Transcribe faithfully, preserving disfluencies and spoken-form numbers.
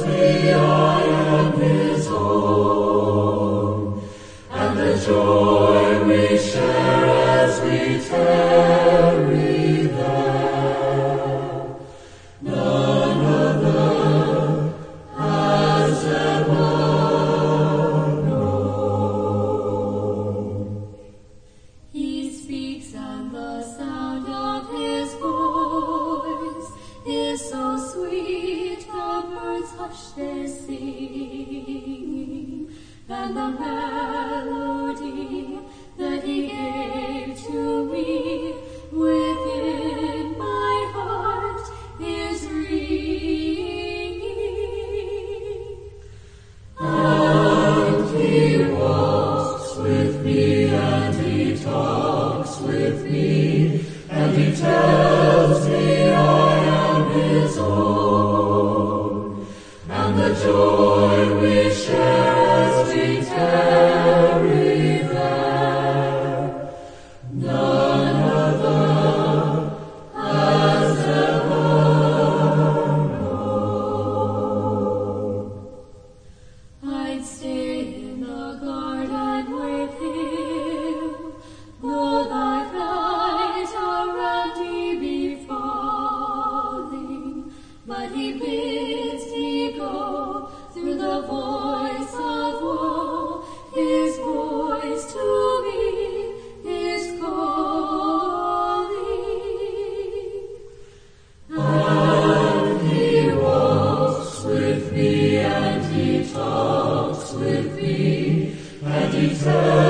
me I am his own, and the joy we share as we tarry there, none other has ever known. He speaks and the sound of his voice is so sweet, the birds hush their singing, and the melody that he gave to me within my heart is ringing. And he walks with me, and he talks with me, and he tells me I am his own, and the joy we share as we tarry there, none other has ever known. I'd stay in the garden with him, though thy flight around me be falling, but he bids me go through the voice of woe. His voice to me is calling. And he walks with me, and he talks with me, and he tells